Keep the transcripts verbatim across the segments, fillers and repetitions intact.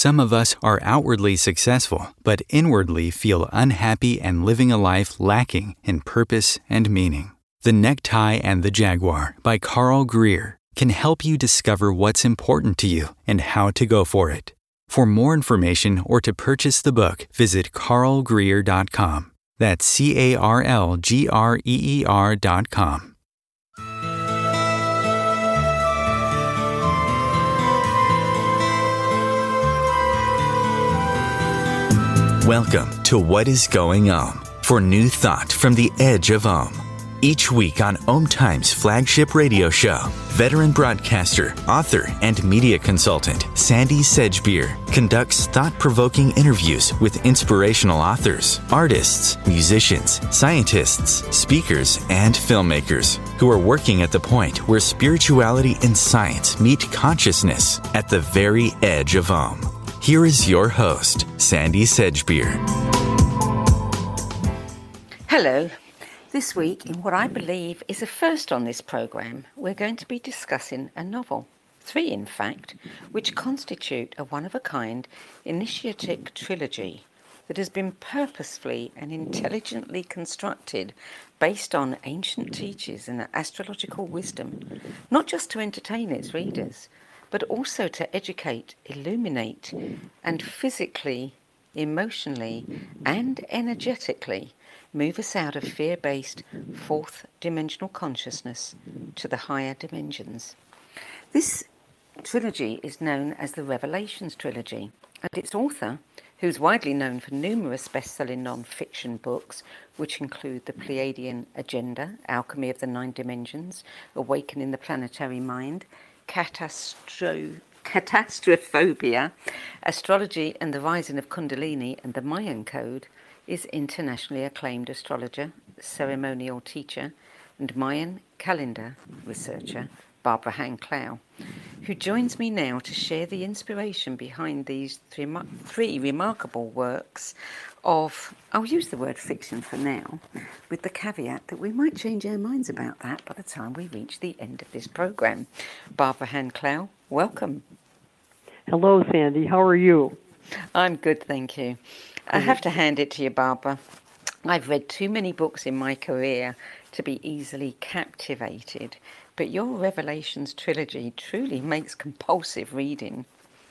Some of us are outwardly successful, but inwardly feel unhappy and living a life lacking in purpose and meaning. The Necktie and the Jaguar by Carl Greer can help you discover what's important to you and how to go for it. For more information or to purchase the book, visit carl greer dot com. That's C A R L G R E E R dot com. Welcome to What is Going Om, for new thought from the edge of Om. Each week on Om Times flagship radio show, veteran broadcaster, author, and media consultant Sandy Sedgbeer conducts thought-provoking interviews with inspirational authors, artists, musicians, scientists, speakers, and filmmakers who are working at the point where spirituality and science meet consciousness at the very edge of Om. Here is your host, Sandy Sedgbeer. Hello. This week, in what I believe is a first on this program, we're going to be discussing a novel, three in fact, which constitute a one-of-a-kind initiatic trilogy that has been purposefully and intelligently constructed based on ancient teachings and astrological wisdom, not just to entertain its readers, but also to educate, illuminate, and physically, emotionally, and energetically move us out of fear-based fourth dimensional consciousness to the higher dimensions. This trilogy is known as the Revelations Trilogy, and its author, who's widely known for numerous best-selling non-fiction books, which include The Pleiadian Agenda, Alchemy of the Nine Dimensions, Awakening the Planetary Mind, Catastro- Catastrophobia, Astrology and the Rising of Kundalini, and the Mayan Code, is internationally acclaimed astrologer, ceremonial teacher, and Mayan calendar researcher Barbara Han Clow, who joins me now to share the inspiration behind these three, three remarkable works of, I'll use the word fiction for now, with the caveat that we might change our minds about that by the time we reach the end of this program. Barbara Han Clow, welcome. Hello, Sandy. How are you? I'm good, thank you. I have to hand it to you, Barbara. I've read too many books in my career to be easily captivated, but your Revelations trilogy truly makes compulsive reading.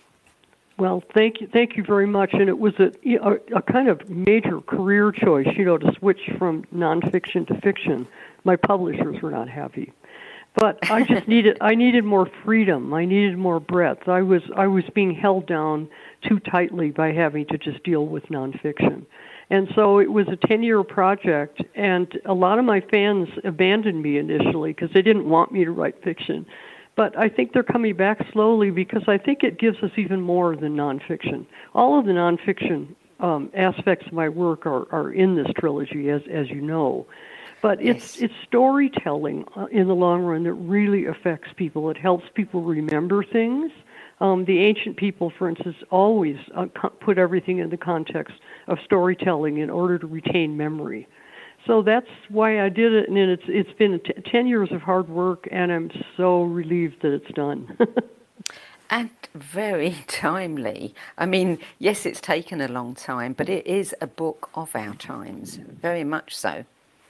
Well, thank you, thank you very much. And it was a, a, a kind of major career choice, you know, to switch from nonfiction to fiction. My publishers were not happy, but I just needed I needed more freedom. I needed more breadth. I was I was being held down too tightly by having to just deal with nonfiction. And so it was a ten-year project, and a lot of my fans abandoned me initially because they didn't want me to write fiction. But I think they're coming back slowly because I think it gives us even more than nonfiction. All of the nonfiction um, aspects of my work are, are in this trilogy, as as you know. But it's yes. it's storytelling uh, in the long run that really affects people. It helps people remember things. Um, the ancient people, for instance, always uh, co- put everything in the context of storytelling in order to retain memory. So that's why I did it, and it's it's been t- ten years of hard work, and I'm so relieved that it's done. And very timely. I mean, yes, it's taken a long time, but it is a book of our times, very much so.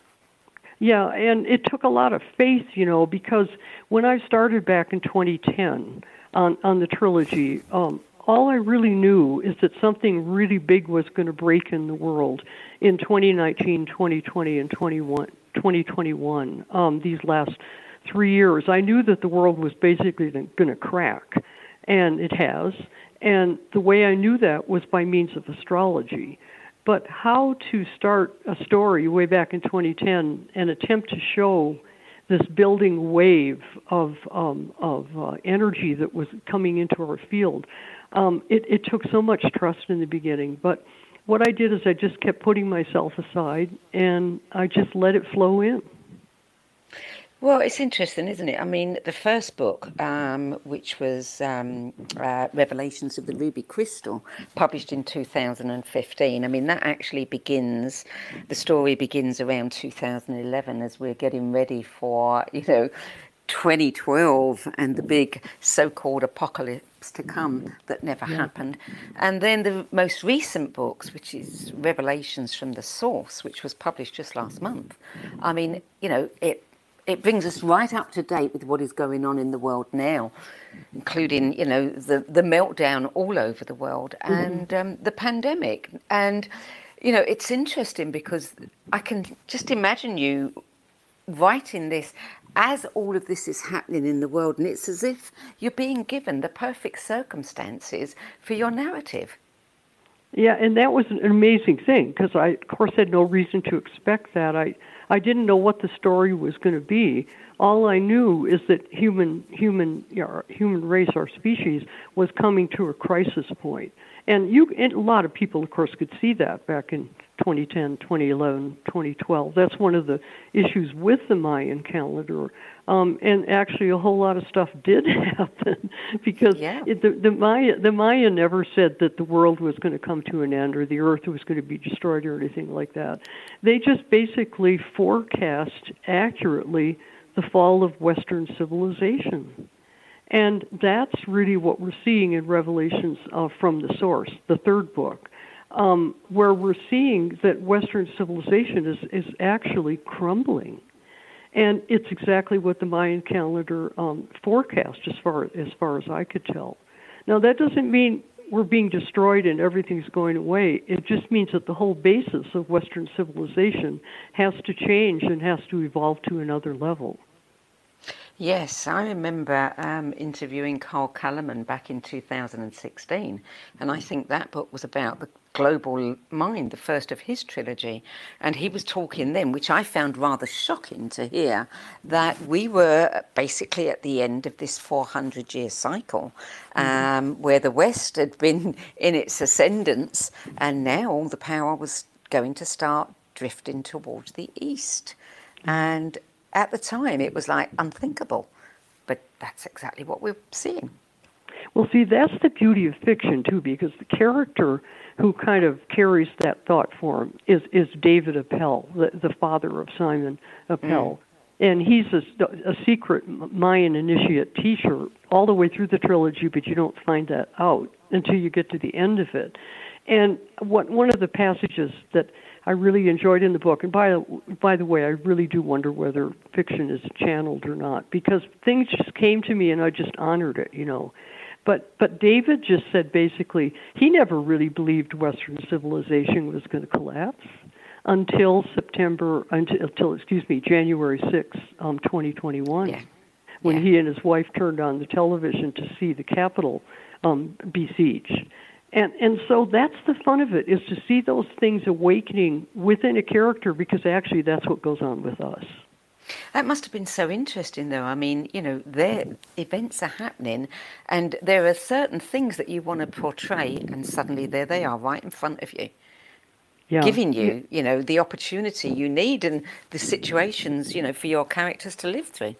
Yeah, and it took a lot of faith, you know, because when I started back in twenty ten on, on the trilogy, um, all I really knew is that something really big was going to break in the world in twenty nineteen, twenty twenty, and twenty twenty-one, um, these last three years. I knew that the world was basically going to crack, and it has. And the way I knew that was by means of astrology. But how to start a story way back in twenty ten and attempt to show this building wave of um, of uh, energy that was coming into our field, um, it, it took so much trust in the beginning. But what I did is I just kept putting myself aside, and I just let it flow in. Well, it's interesting, isn't it? I mean, the first book, um, which was um, uh, Revelations of the Ruby Crystal, published in two thousand fifteen, I mean, that actually begins, the story begins around two thousand eleven as we're getting ready for, you know, twenty twelve and the big so-called apocalypse. perhaps to come that never Yeah. happened. And then the most recent books, which is Revelations from the Source, which was published just last month. I mean, you know, it it brings us right up to date with what is going on in the world now, including, you know, the, the meltdown all over the world and Mm-hmm. um, the pandemic. And, you know, it's interesting because I can just imagine you writing this as all of this is happening in the world, and it's as if you're being given the perfect circumstances for your narrative. Yeah, and that was an amazing thing because I, of course, had no reason to expect that. I, I didn't know what the story was going to be. All I knew is that human, human, you know, human race, our species, was coming to a crisis point. And you, and a lot of people, of course, could see that back in twenty ten, twenty eleven, twenty twelve. That's one of the issues with the Mayan calendar. Um, and actually, a whole lot of stuff did happen because Yeah. it, the, the Maya, the Maya never said that the world was going to come to an end or the Earth was going to be destroyed or anything like that. They just basically forecast accurately the fall of Western civilization. And that's really what we're seeing in Revelations uh, from the Source, the third book, um, where we're seeing that Western civilization is, is actually crumbling. And it's exactly what the Mayan calendar um, forecast, as far as far as I could tell. Now, that doesn't mean we're being destroyed and everything's going away. It just means that the whole basis of Western civilization has to change and has to evolve to another level. Yes, I remember um, interviewing Carl Kalleman back in two thousand sixteen, and I think that book was about the global mind, the first of his trilogy, and he was talking then, which I found rather shocking to hear, that we were basically at the end of this four hundred year cycle, um, mm-hmm. where the West had been in its ascendance, and now all the power was going to start drifting towards the East. And at the time, it was like unthinkable, but that's exactly what we're seeing. Well, see, that's the beauty of fiction, too, because the character who kind of carries that thought form is, is David Appel, the, the father of Simon Appel. Mm. And he's a, a secret Mayan initiate teacher all the way through the trilogy, but you don't find that out until you get to the end of it. And what, one of the passages that I really enjoyed in the book, and by, by the way, I really do wonder whether fiction is channeled or not, because things just came to me and I just honored it, you know. But but David just said basically he never really believed Western civilization was going to collapse until September, until, until excuse me, January sixth, um, twenty twenty-one, yeah. when yeah. he and his wife turned on the television to see the Capitol um, besieged. And and so that's the fun of it, is to see those things awakening within a character, because actually that's what goes on with us. That must have been so interesting, though. I mean, you know, their events are happening, and there are certain things that you want to portray, and suddenly there they are right in front of you, yeah. giving you, you know, the opportunity you need and the situations, you know, for your characters to live through.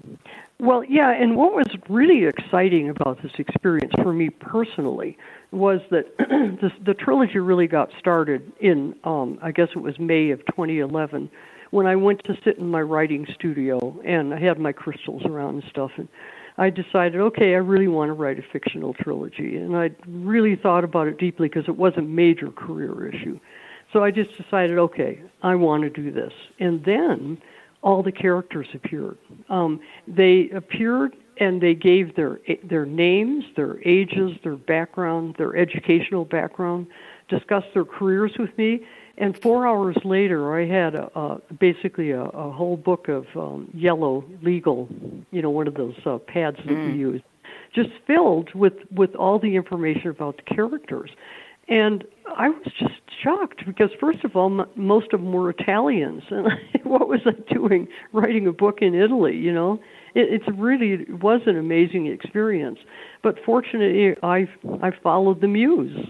Well, yeah, and what was really exciting about this experience for me personally was that this, the trilogy really got started in, um, I guess it was May of twenty eleven, when I went to sit in my writing studio, and I had my crystals around and stuff, and I decided, okay, I really want to write a fictional trilogy, and I really thought about it deeply because it was a major career issue. So I just decided, okay, I want to do this. And then all the characters appeared. Um, they appeared and they gave their their names, their ages, their background, their educational background, discussed their careers with me. And four hours later, I had a, a, basically a, a whole book of um, yellow legal, you know, one of those uh, pads that mm. we use, just filled with, with all the information about the characters. And I was just shocked because, first of all, m- most of them were Italians. And what was I doing writing a book in Italy, you know? It, it's really it was an amazing experience. But fortunately, I I followed the muse.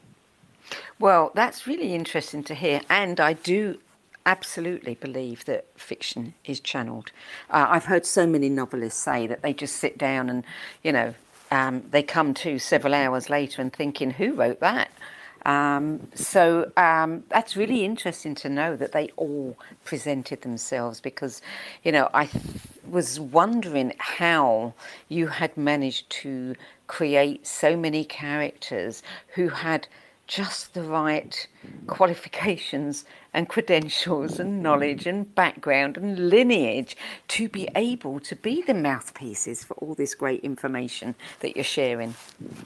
Well, that's really interesting to hear, and I do absolutely believe that fiction is channeled. Uh, I've heard so many novelists say that they just sit down and, you know, um, they come to several hours later and thinking, who wrote that? Um, so um, that's really interesting to know that they all presented themselves, because, you know, I th- was wondering how you had managed to create so many characters who had just the right qualifications and credentials and knowledge and background and lineage to be able to be the mouthpieces for all this great information that you're sharing.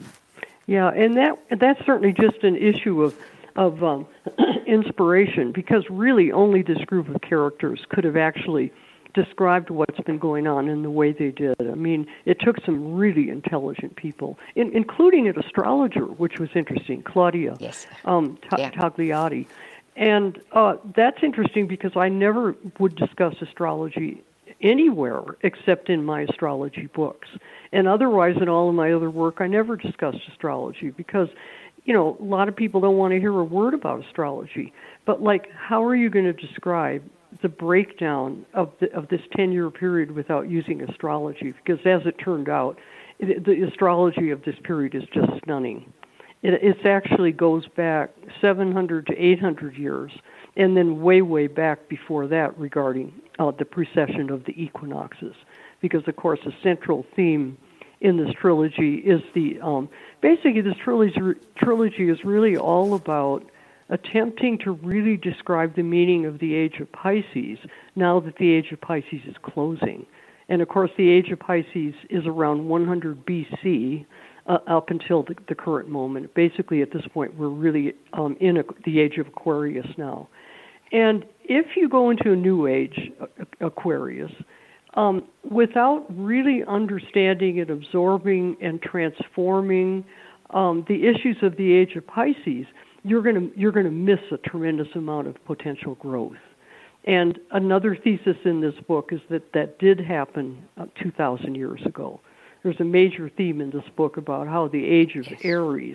Yeah, and that that's certainly just an issue of of um, inspiration, because really only this group of characters could have actually described what's been going on in the way they did. I mean, it took some really intelligent people, in, including an astrologer, which was interesting, Claudia yes. um, Ta- yeah. Tagliati. And uh, that's interesting because I never would discuss astrology anywhere except in my astrology books. And otherwise, in all of my other work, I never discussed astrology because, you know, a lot of people don't want to hear a word about astrology. But, like, how are you going to describe the breakdown of the, of this ten-year period without using astrology? Because as it turned out, it, the astrology of this period is just stunning. It it's actually goes back seven hundred to eight hundred years, and then way, way back before that regarding uh, the precession of the equinoxes. Because, of course, the central theme in this trilogy is the, um, basically this trilogy, trilogy is really all about attempting to really describe the meaning of the age of Pisces now that the age of Pisces is closing. And, of course, the age of Pisces is around one hundred B C uh, up until the, the current moment. Basically, at this point, we're really um, in a, the age of Aquarius now. And if you go into a new age, Aquarius, um, without really understanding and absorbing and transforming um, the issues of the age of Pisces, you're going to you're going to miss a tremendous amount of potential growth. And another thesis in this book is that that did happen uh, two thousand years ago. There's a major theme in this book about how the age of yes. Aries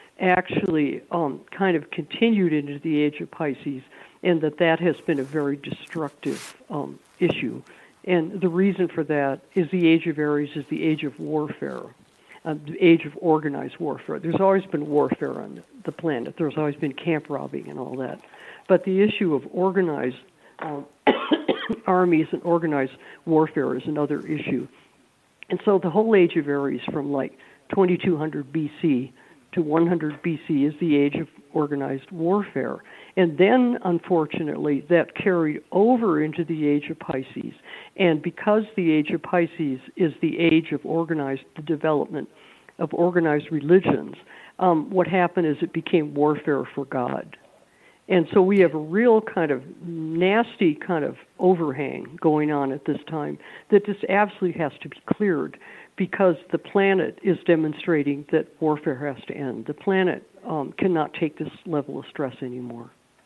actually um, kind of continued into the age of Pisces, and that that has been a very destructive um, issue. And the reason for that is the age of Aries is the age of warfare, uh, the age of organized warfare. There's always been warfare on the planet. There's always been camp robbing and all that. But the issue of organized um, armies and organized warfare is another issue. And so the whole age of Aries from like twenty-two hundred B C to one hundred B C is the age of organized warfare. And then, unfortunately, that carried over into the age of Pisces. And because the age of Pisces is the age of organized, the development of organized religions, um, what happened is it became warfare for God. And so we have a real kind of nasty kind of overhang going on at this time that just absolutely has to be cleared, because the planet is demonstrating that warfare has to end. The planet um, cannot take this level of stress anymore.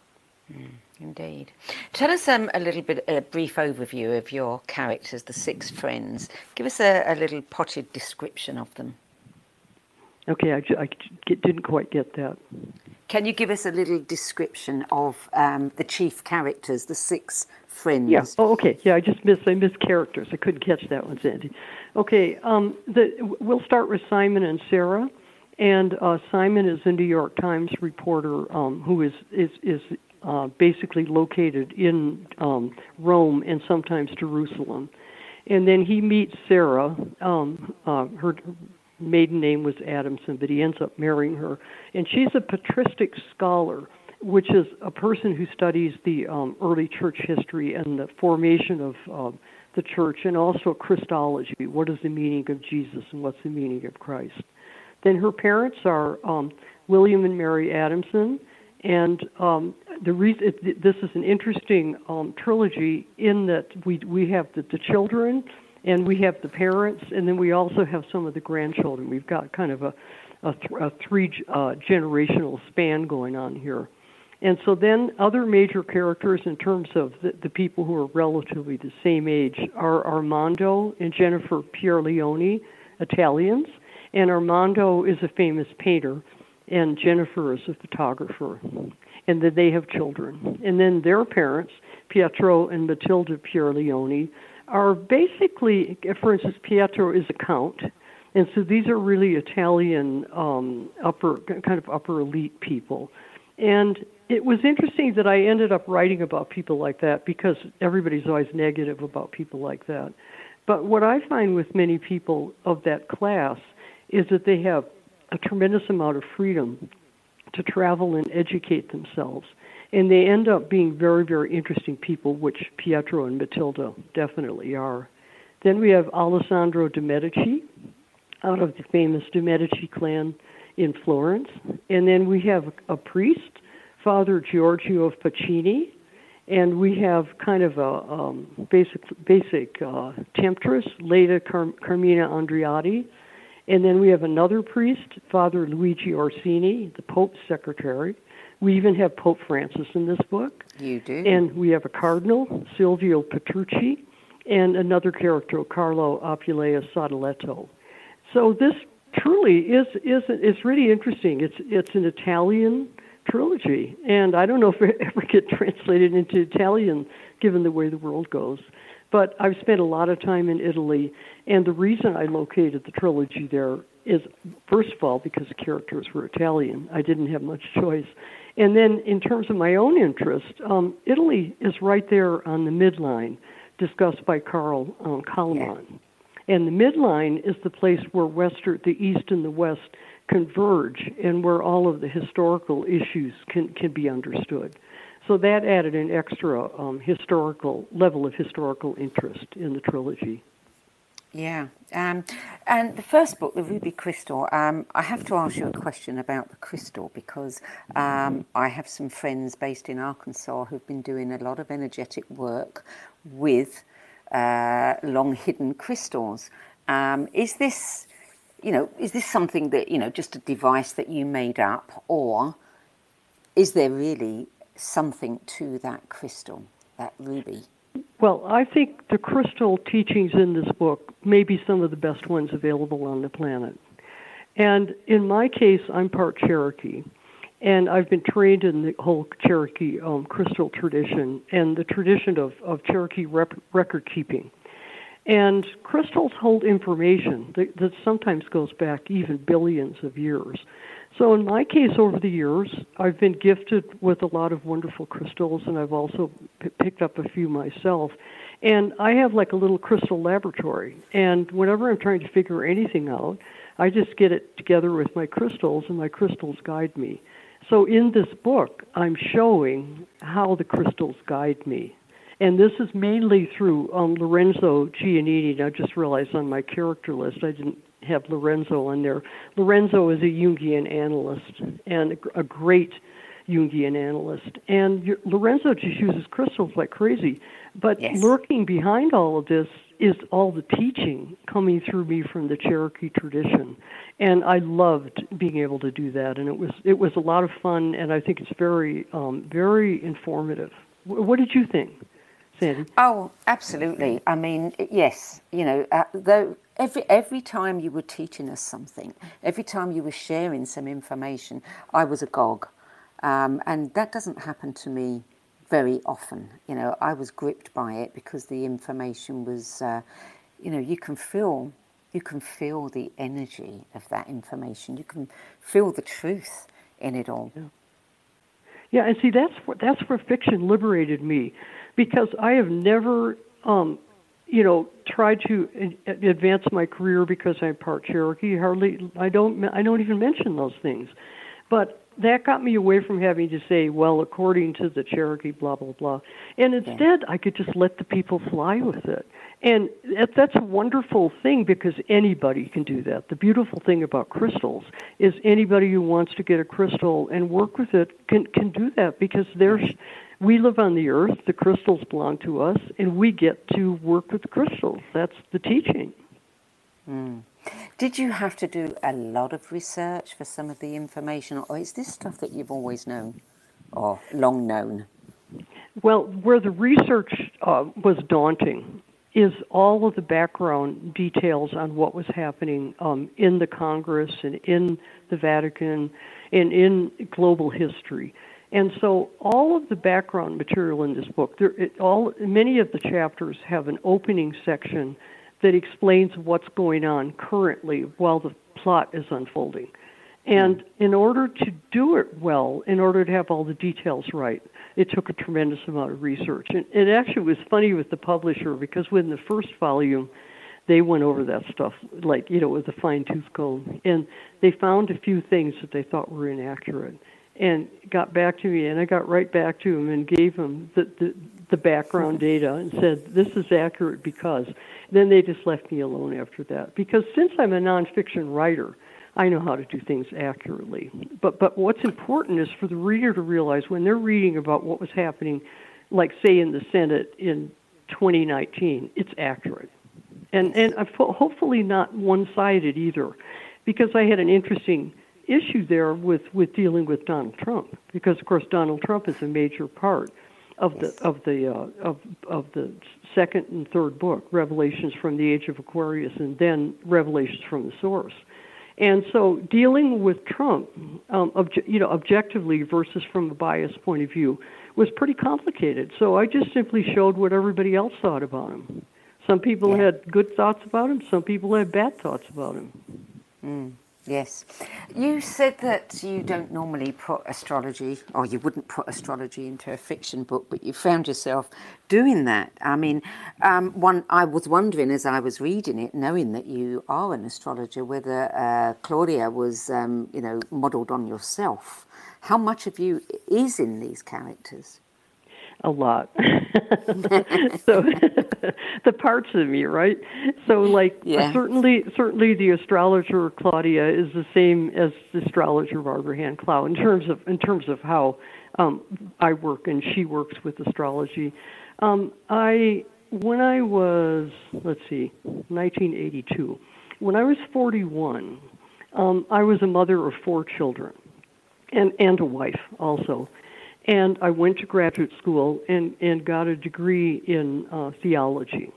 Mm, indeed. Tell us um, a little bit, a brief overview of your characters, the six friends. Give us a, a little potted description of them. Okay, I, I didn't quite get that. Can you give us a little description of um, the chief characters, the six friends? Yeah. Oh, okay. Yeah, I just missed. I missed characters. I couldn't catch that one, Sandy. Okay. Um, the, we'll start with Simon and Sarah, and uh, Simon is a New York Times reporter um, who is is is uh, basically located in um, Rome and sometimes Jerusalem, and then he meets Sarah. Um, uh, her maiden name was Adamson, but he ends up marrying her. And she's a patristic scholar, which is a person who studies the um, early church history and the formation of uh, the church, and also Christology. What is the meaning of Jesus and what's the meaning of Christ? Then her parents are um, William and Mary Adamson, and um, the reason it, this is an interesting um, trilogy in that we we have the, the children, and we have the parents, and then we also have some of the grandchildren. We've got kind of a, a, th- a three uh, generational span going on here. And so then other major characters in terms of the, the people who are relatively the same age are Armando and Jennifer Pierleoni, Italians. And Armando is a famous painter, and Jennifer is a photographer. And then they have children. And then their parents, Pietro and Matilda Pierleoni, are basically, for instance, Pietro is a count, And so these are really Italian um, upper, kind of upper elite people. And it was interesting that I ended up writing about people like that because everybody's always negative about people like that. But what I find with many people of that class is that they have a tremendous amount of freedom to travel and educate themselves. And they end up being very, very interesting people, which Pietro and Matilda definitely are. Then we have Alessandro de' Medici, out of the famous de' Medici clan in Florence. And then we have a priest, Father Giorgio of Pacini, and we have kind of a um, basic basic uh, temptress, Leda Car- Carmina Andreatti. And then we have another priest, Father Luigi Orsini, the Pope's secretary. We even have Pope Francis in this book. You do. And we have a cardinal, Silvio Petrucci, and another character, Carlo Apulea Sadaletto. So this truly is is it's really interesting. It's it's an Italian trilogy, and I don't know if it ever get translated into Italian, given the way the world goes. But I've spent a lot of time in Italy, and the reason I located the trilogy there is, first of all, because the characters were Italian. I didn't have much choice. And then in terms of my own interest, um, Italy is right there on the midline, discussed by Carl um, Kalaman. Yeah. And the midline is the place where Western, the East and the West converge, and where all of the historical issues can, can be understood. So that added an extra um, historical level of historical interest in the trilogy. Yeah, um, and the first book, The Ruby Crystal, um, I have to ask you a question about the crystal because um, I have some friends based in Arkansas who've been doing a lot of energetic work with uh, long hidden crystals. Um, is this, you know, is this something that, you know, just a device that you made up, or is there really something to that crystal, that ruby? Well, I think the crystal teachings in this book may be some of the best ones available on the planet. And in my case, I'm part Cherokee, and I've been trained in the whole Cherokee um, crystal tradition and the tradition of, of Cherokee rep- record keeping. And crystals hold information that, that sometimes goes back even billions of years. So in my case, over the years, I've been gifted with a lot of wonderful crystals, and I've also p- picked up a few myself. And I have like a little crystal laboratory. And whenever I'm trying to figure anything out, I just get it together with my crystals, and my crystals guide me. So in this book, I'm showing how the crystals guide me. And this is mainly through um, Lorenzo Giannini. And I just realized on my character list I didn't have Lorenzo on there. Lorenzo is a Jungian analyst, and a, a great Jungian analyst. And Lorenzo just uses crystals like crazy. But yes, lurking behind all of this is all the teaching coming through me from the Cherokee tradition. And I loved being able to do that. And it was it was a lot of fun, and I think it's very, um, very informative. What did you think, Sandy? Oh, absolutely. I mean, yes, you know, uh, though every every time you were teaching us something, every time you were sharing some information, I was agog. Um, and that doesn't happen to me very often. You know, I was gripped by it because the information was, uh, you know, you can feel, you can feel the energy of that information. You can feel the truth in it all. Yeah, yeah, and see, that's what, that's where fiction liberated me, because I have never, um, you know, tried to advance my career because I'm part Cherokee. Hardly, I don't, I don't even mention those things, but that got me away from having to say, well, according to the Cherokee, blah, blah, blah. And instead, yeah. I could just let the people fly with it. And that's a wonderful thing because anybody can do that. The beautiful thing about crystals is anybody who wants to get a crystal and work with it can, can do that, because there's, we live on the earth, the crystals belong to us, and we get to work with crystals. That's the teaching. Mm. Did you have to do a lot of research for some of the information, or is this stuff that you've always known or long known? Well, where the research uh, was daunting is all of the background details on what was happening um, in the Congress and in the Vatican and in global history. And so all of the background material in this book, there, it, all many of the chapters have an opening section that explains what's going on currently while the plot is unfolding. And in order to do it well, in order to have all the details right, it took a tremendous amount of research. And it actually was funny with the publisher, because when the first volume, they went over that stuff, like, you know, with a fine-tooth comb. And they found a few things that they thought were inaccurate and got back to me, and I got right back to them and gave them the, the, the background data and said, this is accurate because. Then they just left me alone after that. Because since I'm a nonfiction writer, I know how to do things accurately. But but what's important is for the reader to realize when they're reading about what was happening, like, say, in the Senate in twenty nineteen, it's accurate. And, and hopefully not one-sided either, because I had an interesting issue there with, with dealing with Donald Trump, because, of course, Donald Trump is a major part of the of the uh, of of the second and third book, Revelations from the Age of Aquarius, and then Revelations from the Source. And so, dealing with Trump, um, obje- you know, objectively versus from a biased point of view, was pretty complicated. So I just simply showed what everybody else thought about him. Some people Yeah. had good thoughts about him. Some people had bad thoughts about him. Mm, yes. You said that you don't normally put astrology, or you wouldn't put astrology into a fiction book, but you found yourself doing that. I mean, um, one, I was wondering as I was reading it, knowing that you are an astrologer, whether uh, Claudia was, um, you know, modelled on yourself. How much of you is in these characters? A lot. So the parts of me, right? So, like, Yeah. certainly, certainly, the astrologer Claudia is the same as the astrologer Barbara Hand Clow in terms of in terms of how um, I work and she works with astrology. Um, I when I was let's see, nineteen eighty-two, when I was forty-one, um, I was a mother of four children, and and a wife also. And I went to graduate school and, and got a degree in uh, theology.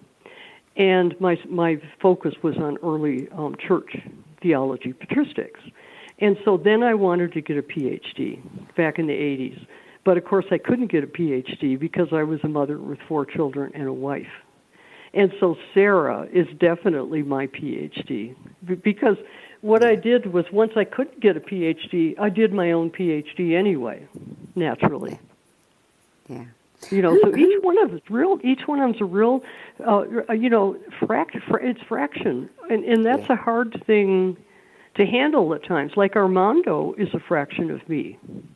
And my my focus was on early um, church theology, patristics. And so then I wanted to get a P H D back in the eighties. But of course I couldn't get a P H D because I was a mother with four children and a wife. And so Sarah is definitely my P H D, because what I did was, once I couldn't get a P H D, I did my own P H D anyway, naturally. Yeah. You know, so each one of it's real. Each one of them's a real, uh, you know, fract. It's fraction, and and that's Yeah. a hard thing to handle at times. Like Armando is a fraction of me,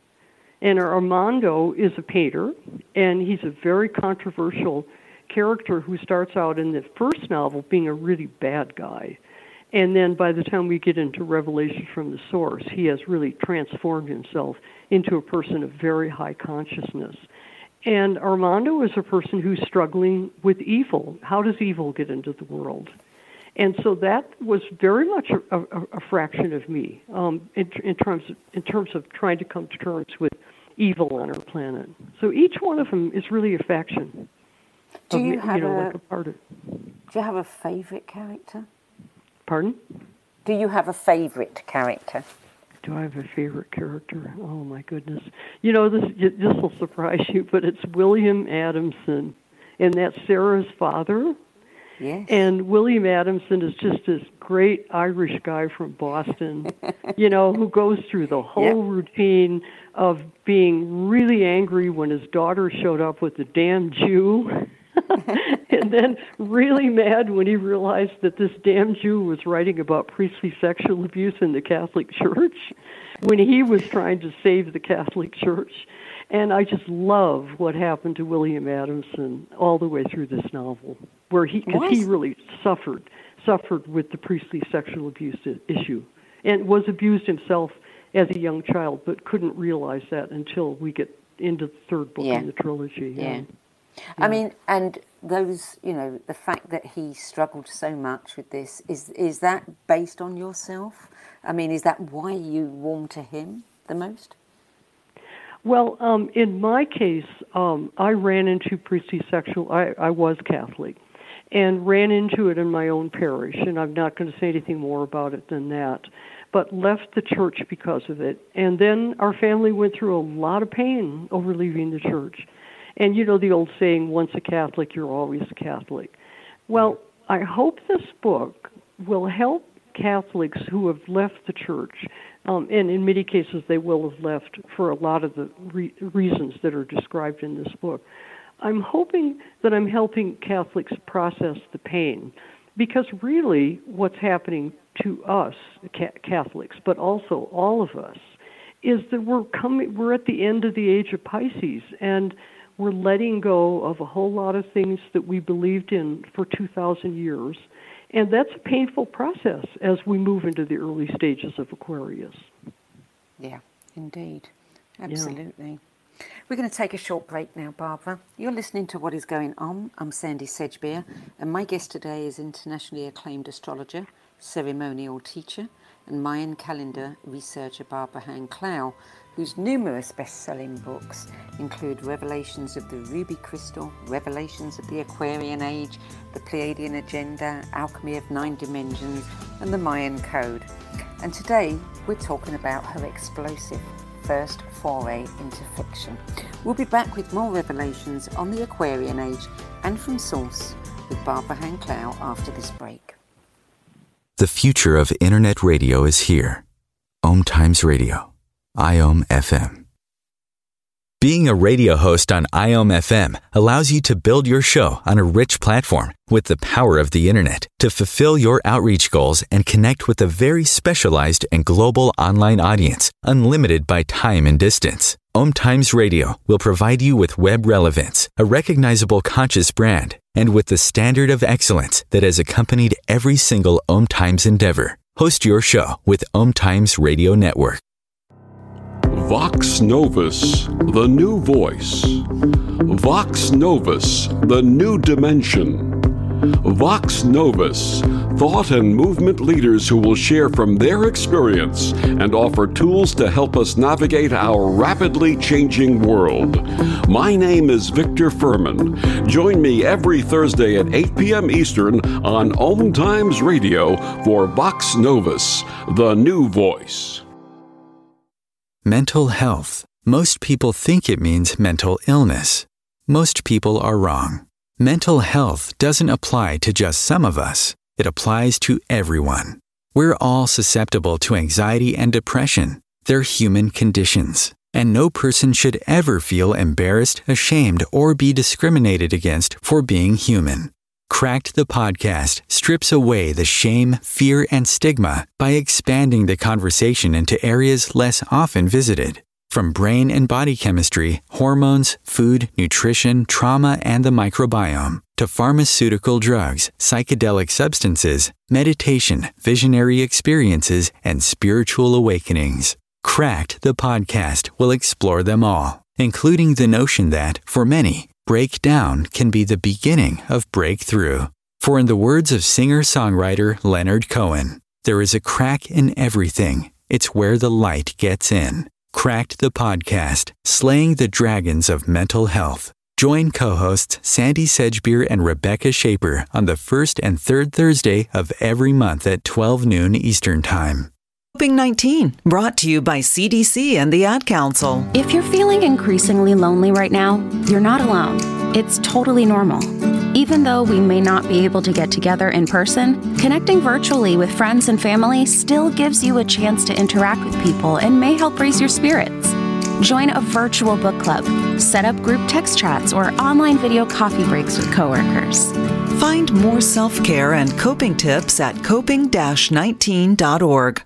and Armando is a painter, and he's a very controversial character who starts out in the first novel being a really bad guy. And then by the time we get into Revelation from the Source, he has really transformed himself into a person of very high consciousness. And Armando is a person who's struggling with evil. How does evil get into the world? And so that was very much a, a, a fraction of me um, in, in terms of, in terms of trying to come to terms with evil on our planet. So each one of them is really a faction. Do of, you have you know, a, like a part of, do you have a favourite character? Pardon? Do you have a favourite character? Do I have a favorite character? Oh, my goodness. You know, this this will surprise you, but it's William Adamson, and that's Sarah's father. Yes. And William Adamson is just this great Irish guy from Boston, you know, who goes through the whole Yep. routine of being really angry when his daughter showed up with the damn Jew. And then really mad when he realized that this damn Jew was writing about priestly sexual abuse in the Catholic Church when he was trying to save the Catholic Church. And I just love what happened to William Adamson all the way through this novel, where he, because he really suffered, suffered with the priestly sexual abuse issue, and was abused himself as a young child, but couldn't realize that until we get into the third book Yeah. in the trilogy. Yeah. Yeah. I mean, and those, you know, the fact that he struggled so much with this, is is that based on yourself? I mean, is that why you warm to him the most? Well, um, in my case, um, I ran into priestly sexual, I, I was Catholic, and ran into it in my own parish, and I'm not going to say anything more about it than that, but left the church because of it. And then our family went through a lot of pain over leaving the church. And you know the old saying, once a Catholic, you're always a Catholic. Well, I hope this book will help Catholics who have left the church, um, and in many cases they will have left for a lot of the re- reasons that are described in this book. I'm hoping that I'm helping Catholics process the pain, because really what's happening to us, ca- Catholics, but also all of us, is that we're coming, we're at the end of the age of Pisces, and we're letting go of a whole lot of things that we believed in for two thousand years. And that's a painful process as we move into the early stages of Aquarius. Yeah, indeed. Absolutely. Yeah. We're going to take a short break now, Barbara. You're listening to What Is Going On. I'm Sandy Sedgbeer, and my guest today is internationally acclaimed astrologer, ceremonial teacher, and Mayan calendar researcher Barbara Hand-Clough, whose numerous best-selling books include Revelations of the Ruby Crystal, Revelations of the Aquarian Age, The Pleiadian Agenda, Alchemy of Nine Dimensions, and the Mayan Code. And today we're talking about her explosive first foray into fiction. We'll be back with more revelations on the Aquarian Age and from source with Barbara Hand-Clough after this break. The future of Internet radio is here. Om Times Radio, I O M F M. Being a radio host on I O M F M allows you to build your show on a rich platform with the power of the Internet to fulfill your outreach goals and connect with a very specialized and global online audience, unlimited by time and distance. Om Times Radio will provide you with web relevance, a recognizable conscious brand, and with the standard of excellence that has accompanied every single Om Times endeavor. Host your show with Om Times Radio Network. Vox Novus, the new voice. Vox Novus, the new dimension. Vox Novus, thought and movement leaders who will share from their experience and offer tools to help us navigate our rapidly changing world. My name is Victor Furman. Join me every Thursday at eight p.m. Eastern on Om Times Radio for Vox Novus, the new voice. Mental health. Most people think it means mental illness. Most people are wrong. Mental health doesn't apply to just some of us. It applies to everyone. We're all susceptible to anxiety and depression. They're human conditions, and no person should ever feel embarrassed, ashamed, or be discriminated against for being human. Cracked the podcast strips away the shame, fear, and stigma by expanding the conversation into areas less often visited. From brain and body chemistry, hormones, food, nutrition, trauma, and the microbiome, to pharmaceutical drugs, psychedelic substances, meditation, visionary experiences, and spiritual awakenings. Cracked the podcast will explore them all, including the notion that, for many, breakdown can be the beginning of breakthrough. For in the words of singer-songwriter Leonard Cohen, there is a crack in everything. It's where the light gets in. Cracked the podcast, slaying the dragons of mental health. Join co-hosts Sandy Sedgbeer and Rebecca Shaper on the first and third Thursday of every month at twelve noon Eastern Time. Coping nineteen, brought to you by C D C and the Ad Council. If you're feeling increasingly lonely right now, you're not alone. It's totally normal. Even though we may not be able to get together in person, connecting virtually with friends and family still gives you a chance to interact with people and may help raise your spirits. Join a virtual book club, set up group text chats, or online video coffee breaks with coworkers. Find more self-care and coping tips at coping nineteen dot org.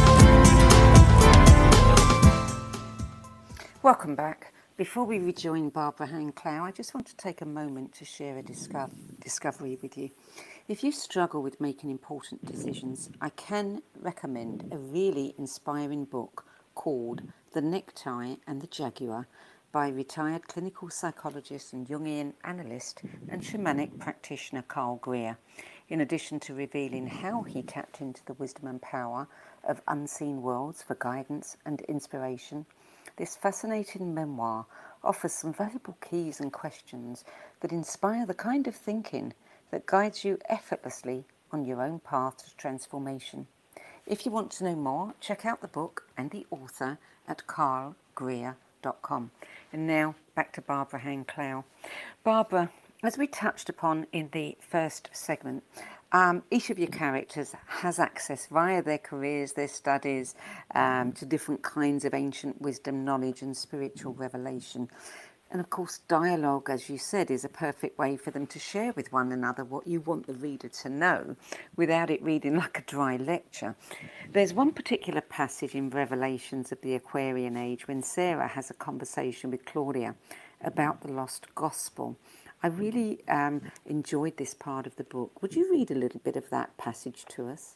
Welcome back. Before we rejoin Barbara Hand-Clough, I just want to take a moment to share a disco- discovery with you. If you struggle with making important decisions, I can recommend a really inspiring book called The Necktie and the Jaguar by retired clinical psychologist and Jungian analyst and shamanic practitioner Carl Greer. In addition to revealing how he tapped into the wisdom and power of unseen worlds for guidance and inspiration, this fascinating memoir offers some valuable keys and questions that inspire the kind of thinking that guides you effortlessly on your own path to transformation. If you want to know more, check out the book and the author at carl greer dot com. And now back to Barbara Hand-Clough. Barbara, As we touched upon in the first segment, um, each of your characters has access via their careers, their studies, um, to different kinds of ancient wisdom, knowledge and spiritual revelation. And of course, dialogue, as you said, is a perfect way for them to share with one another what you want the reader to know without it reading like a dry lecture. There's one particular passage in Revelations of the Aquarian Age when Sarah has a conversation with Claudia about the lost gospel. I really um, enjoyed this part of the book. Would you read a little bit of that passage to us?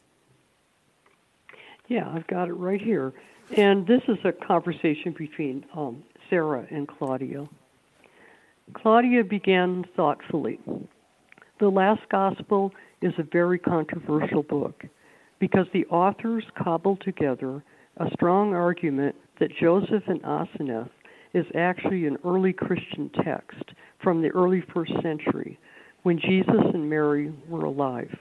Yeah, I've got it right here. And this is a conversation between um, Sarah and Claudia. Claudia began thoughtfully. The Last Gospel is a very controversial book because the authors cobbled together a strong argument that Joseph and Asenath is actually an early Christian text from the early first century when Jesus and Mary were alive.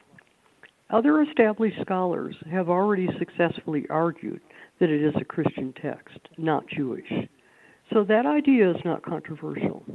Other established scholars have already successfully argued that it is a Christian text, not Jewish. So that idea is not controversial.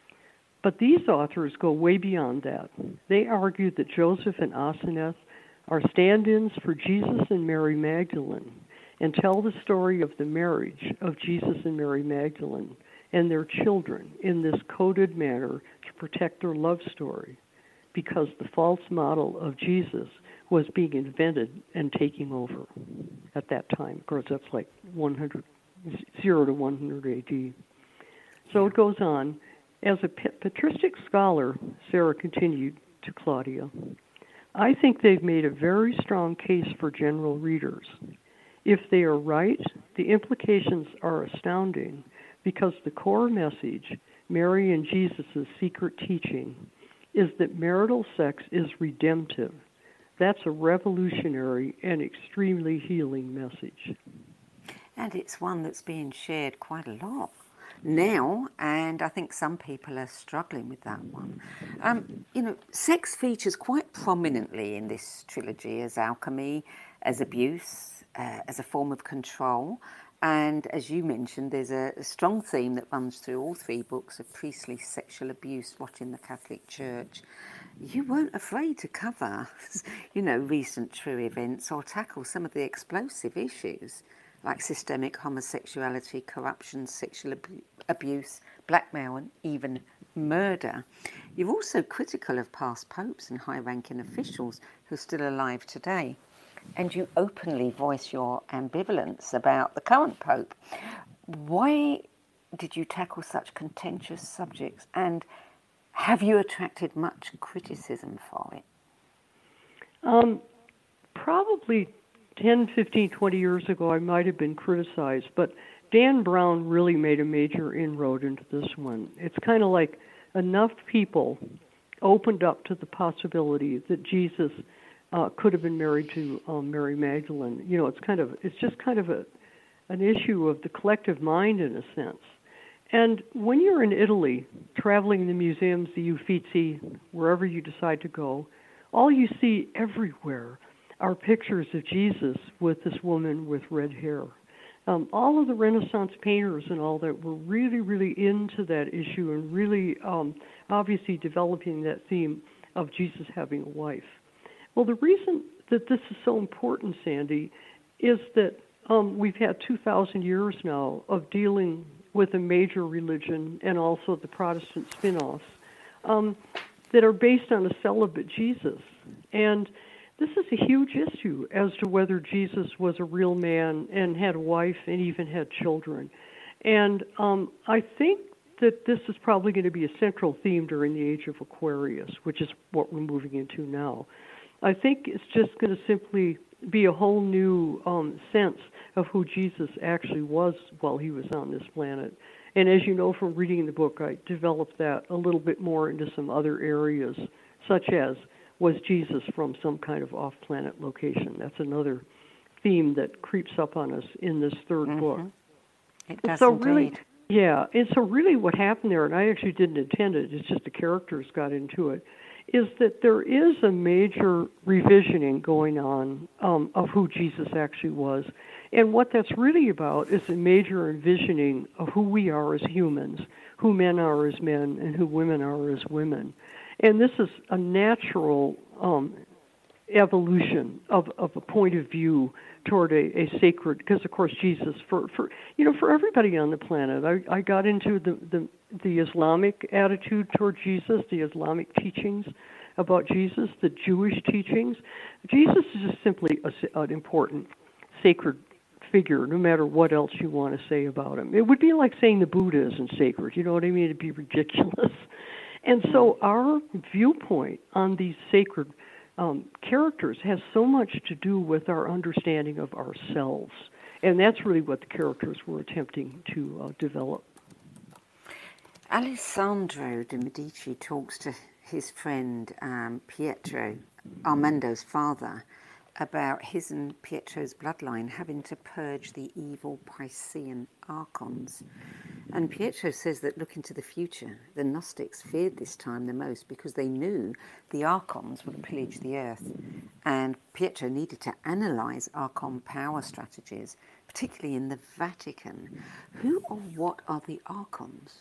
But these authors go way beyond that. They argue that Joseph and Asenath are stand-ins for Jesus and Mary Magdalene and tell the story of the marriage of Jesus and Mary Magdalene and their children in this coded manner to protect their love story because the false model of Jesus was being invented and taking over at that time. Of course, that's like one hundred, zero to one hundred A D. So it goes on. As a patristic scholar, Sarah continued to Claudia, I think they've made a very strong case for general readers. If they are right, the implications are astounding because the core message, Mary and Jesus' secret teaching, is that marital sex is redemptive. That's a revolutionary and extremely healing message. And it's one that's being shared quite a lot now, and I think some people are struggling with that one. Um, you know, sex features quite prominently in this trilogy as alchemy, as abuse, uh, as a form of control. And as you mentioned, there's a, a strong theme that runs through all three books of priestly sexual abuse watching the Catholic Church. You weren't afraid to cover, you know, recent true events or tackle some of the explosive issues like systemic homosexuality, corruption, sexual ab- abuse, blackmail, and even murder. You're also critical of past popes and high-ranking officials who are still alive today. And you openly voice your ambivalence about the current pope. Why did you tackle such contentious subjects? And have you attracted much criticism for it? Um, probably ten, fifteen, twenty years ago, I might have been criticized, but Dan Brown really made a major inroad into this one. It's kind of like enough people opened up to the possibility that Jesus uh, could have been married to um, Mary Magdalene. You know, it's kind of, it's just kind of a, an issue of the collective mind in a sense. And when you're in Italy, traveling the museums, the Uffizi, wherever you decide to go, all you see everywhere are pictures of Jesus with this woman with red hair. Um, all of the Renaissance painters and all that were really, really into that issue and really um, obviously developing that theme of Jesus having a wife. Well, the reason that this is so important, Sandy, is that um, we've had two thousand years now of dealing with a major religion and also the Protestant spin-offs um, that are based on a celibate Jesus. And this is a huge issue as to whether Jesus was a real man and had a wife and even had children. And um, I think that this is probably going to be a central theme during the age of Aquarius, which is what we're moving into now. I think it's just going to simply be a whole new um, sense of who Jesus actually was while he was on this planet. And as you know from reading the book, I developed that a little bit more into some other areas, such as, was Jesus from some kind of off-planet location? That's another theme that creeps up on us in this third mm-hmm. book. It does so indeed. Really, yeah, and so really what happened there, and I actually didn't intend it, it's just the characters got into it, is that there is a major revisioning going on um, of who Jesus actually was. And what that's really about is a major envisioning of who we are as humans, who men are as men, and who women are as women. And this is a natural um, evolution of, of a point of view toward a, a sacred, because of course Jesus, for, for you know, for everybody on the planet, I, I got into the, the, the Islamic attitude toward Jesus, the Islamic teachings about Jesus, the Jewish teachings. Jesus is just simply a, an important sacred figure, no matter what else you want to say about him. It would be like saying the Buddha isn't sacred, you know what I mean? It'd be ridiculous. And so our viewpoint on these sacred um, characters has so much to do with our understanding of ourselves. And that's really what the characters were attempting to uh, develop. Alessandro de' Medici talks to his friend um, Pietro, Armando's father, about his and Pietro's bloodline having to purge the evil Piscean archons. And Pietro says that looking to the future, the Gnostics feared this time the most because they knew the archons would pillage the earth. And Pietro needed to analyze archon power strategies, particularly in the Vatican. Who or what are the archons?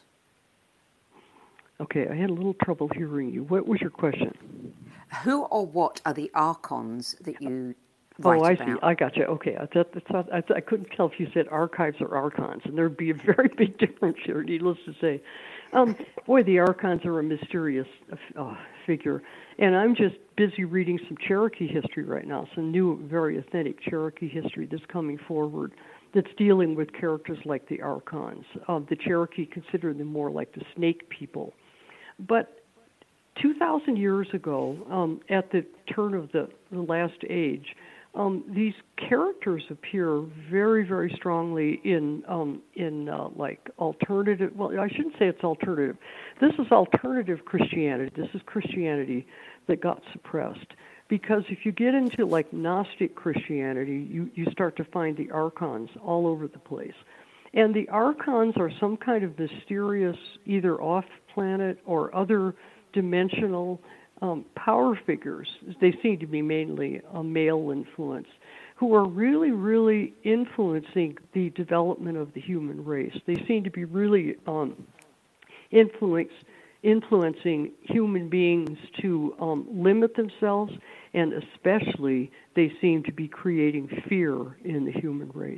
Okay, I had a little trouble hearing you. What was your question? Who or what are the archons that you write Oh, I about? see. I got you. Okay, I, thought, I, thought, I, thought, I couldn't tell if you said archives or archons, and there'd be a very big difference here, needless to say. Um, boy, the archons are a mysterious uh, figure, and I'm just busy reading some Cherokee history right now, some new, very authentic Cherokee history that's coming forward that's dealing with characters like the archons. Um, the Cherokee consider them more like the snake people. But two thousand years ago, um, at the turn of the, the last age, um, these characters appear very, very strongly in um, in uh, like alternative. Well, I shouldn't say it's alternative. This is alternative Christianity. This is Christianity that got suppressed. Because if you get into like Gnostic Christianity, you, you start to find the archons all over the place. And the archons are some kind of mysterious, either off-planet or other dimensional um, power figures. They seem to be mainly a male influence, who are really, really influencing the development of the human race. They seem to be really um, influence, influencing human beings to um, limit themselves, and especially they seem to be creating fear in the human race.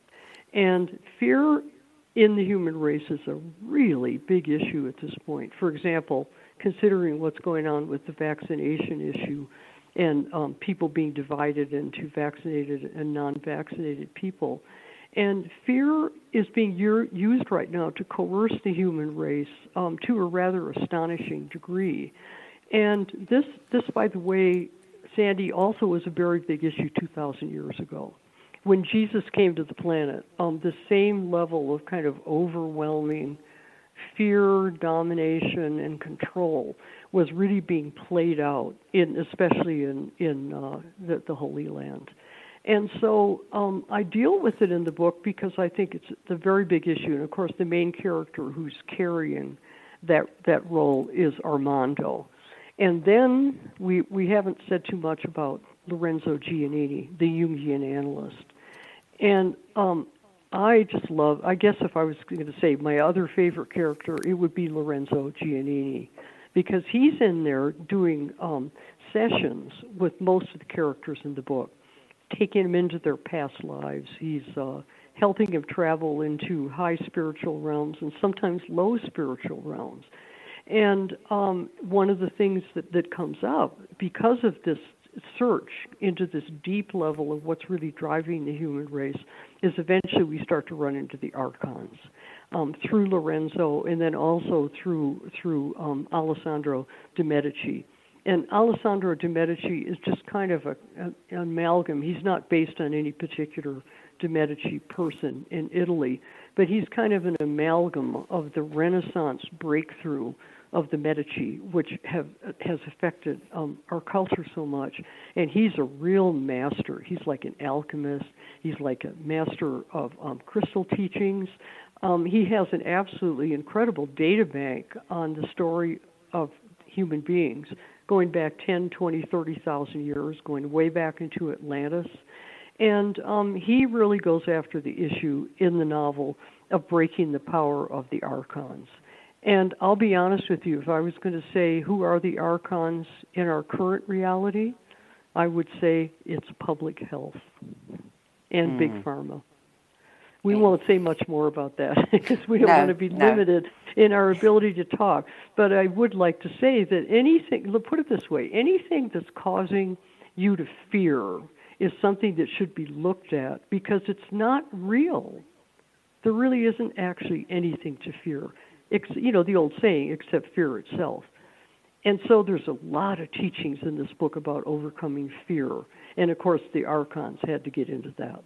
And fear in the human race is a really big issue at this point. For example, considering what's going on with the vaccination issue and um, people being divided into vaccinated and non-vaccinated people. And fear is being used right now to coerce the human race um, to a rather astonishing degree. And this, this, by the way, Sandy, also was a very big issue two thousand years ago. When Jesus came to the planet, um, the same level of kind of overwhelming fear, domination, and control was really being played out, in especially in, in uh, the, the Holy Land. And so um, I deal with it in the book because I think it's a very big issue. And, of course, the main character who's carrying that that role is Armando. And then we, we haven't said too much about Lorenzo Giannini, the Jungian analyst. And um, I just love, I guess if I was going to say my other favorite character, it would be Lorenzo Giannini, because he's in there doing um, sessions with most of the characters in the book, taking them into their past lives. He's uh, helping them travel into high spiritual realms and sometimes low spiritual realms. And um, one of the things that, that comes up because of this search into this deep level of what's really driving the human race is eventually we start to run into the archons um, through Lorenzo and then also through through um, Alessandro de' Medici. And Alessandro de' Medici is just kind of a, a, an amalgam. He's not based on any particular de' Medici person in Italy, but he's kind of an amalgam of the Renaissance breakthrough of the Medici, which have has affected um, our culture so much. And he's a real master. He's like an alchemist. He's like a master of um, crystal teachings. Um, he has an absolutely incredible data bank on the story of human beings, going back ten, twenty, thirty thousand years, going way back into Atlantis. And um, he really goes after the issue in the novel of breaking the power of the archons. And I'll be honest with you, if I was going to say who are the archons in our current reality, I would say it's public health and mm. big pharma. We won't say much more about that because we don't no, want to be no. limited in our ability to talk. But I would like to say that anything, let's put it this way, anything that's causing you to fear is something that should be looked at because it's not real. There really isn't actually anything to fear. It's, you know, the old saying, except fear itself. And so there's a lot of teachings in this book about overcoming fear. And, of course, the archons had to get into that.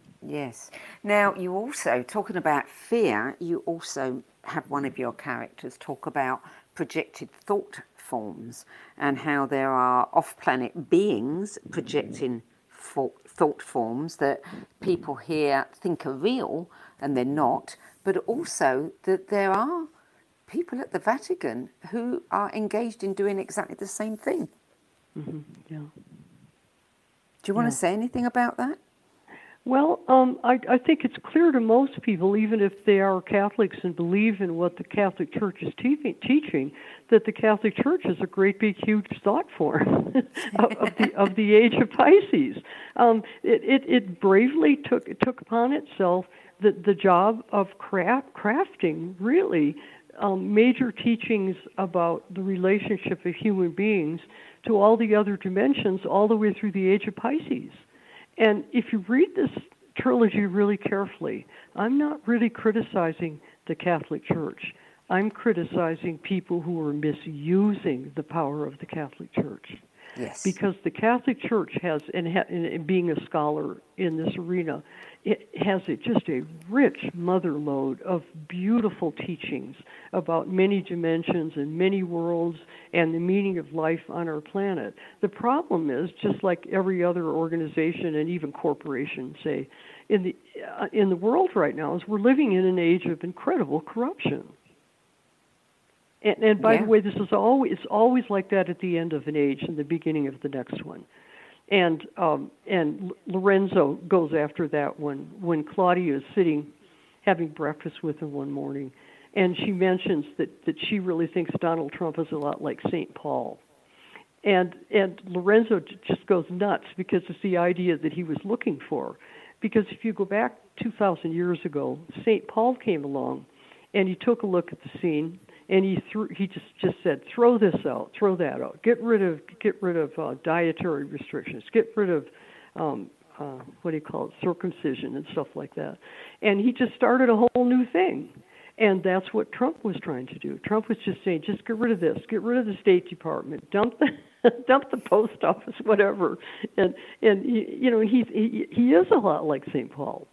Yes. Now, you also, talking about fear, you also have one of your characters talk about projected thought forms and how there are off-planet beings projecting thought forms that people here think are real and they're not, but also that there are people at the Vatican who are engaged in doing exactly the same thing. Mm-hmm. Yeah. Do you want yeah. to say anything about that? Well, um, I, I think it's clear to most people, even if they are Catholics and believe in what the Catholic Church is te- teaching, that the Catholic Church is a great big huge thought form of, of the of the age of Pisces. Um, it, it it bravely took it took upon itself the the job of craft, crafting really um, major teachings about the relationship of human beings to all the other dimensions, all the way through the age of Pisces. And if you read this trilogy really carefully, I'm not really criticizing the Catholic Church. I'm criticizing people who are misusing the power of the Catholic Church. Yes. Because the Catholic Church has, and, ha, and being a scholar in this arena, it has a, just a rich mother lode of beautiful teachings about many dimensions and many worlds and the meaning of life on our planet. The problem is, just like every other organization and even corporation, say, in the uh, in the world right now, is we're living in an age of incredible corruption. And, and by yeah. the way, this is always it's always like that at the end of an age and the beginning of the next one. And um, and Lorenzo goes after that one when Claudia is sitting having breakfast with him one morning, and she mentions that, that she really thinks Donald Trump is a lot like Saint Paul. And and Lorenzo just goes nuts because it's the idea that he was looking for. Because if you go back two thousand years ago, Saint Paul came along, and he took a look at the scene, and he threw, he just, just said, throw this out, throw that out, get rid of get rid of uh, dietary restrictions, get rid of um, uh, what do you call it, circumcision and stuff like that. And he just started a whole new thing. And that's what Trump was trying to do. Trump was just saying, just get rid of this, get rid of the State Department, dump the dump the post office, whatever. And and he, you know he's he he is a lot like Saint Paul.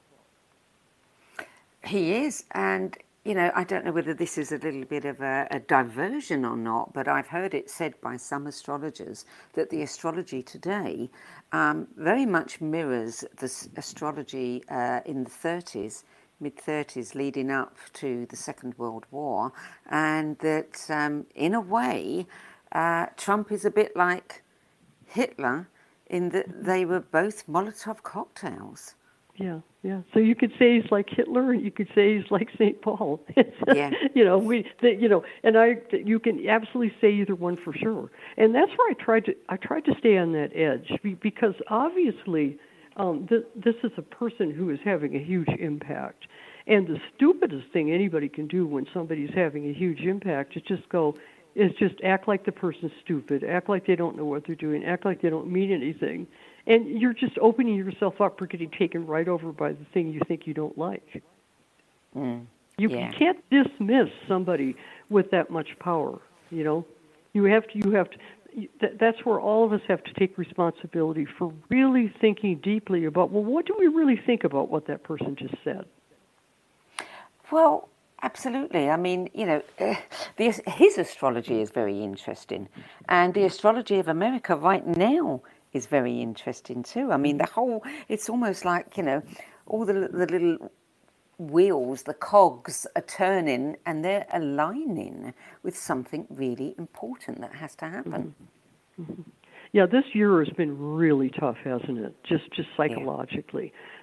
He is, and you know I don't know whether this is a little bit of a, a diversion or not, but I've heard it said by some astrologers that the astrology today um, very much mirrors the astrology uh, in the thirties. mid-thirties leading up to the Second World War, and that um, in a way uh, Trump is a bit like Hitler in that they were both Molotov cocktails. Yeah, yeah. So you could say he's like Hitler, and you could say he's like Saint Paul. Yeah. You know, we, the, you know, and I, you can absolutely say either one for sure. And that's where I tried to, I tried to stay on that edge because obviously. Um, th- this is a person who is having a huge impact. And the stupidest thing anybody can do when somebody's having a huge impact is just go, is just act like the person's stupid, act like they don't know what they're doing, act like they don't mean anything. And you're just opening yourself up for getting taken right over by the thing you think you don't like. Mm, you, yeah. you can't dismiss somebody with that much power, you know. You have to, you have to, that's where all of us have to take responsibility for really thinking deeply about, well, what do we really think about what that person just said? Well, absolutely. I mean, you know, uh, the, his astrology is very interesting. And the astrology of America right now is very interesting too. I mean, the whole, it's almost like, you know, all the, the little wheels, the cogs are turning and they're aligning with something really important that has to happen. Mm-hmm. Mm-hmm. Yeah, this year has been really tough, hasn't it? Just just psychologically.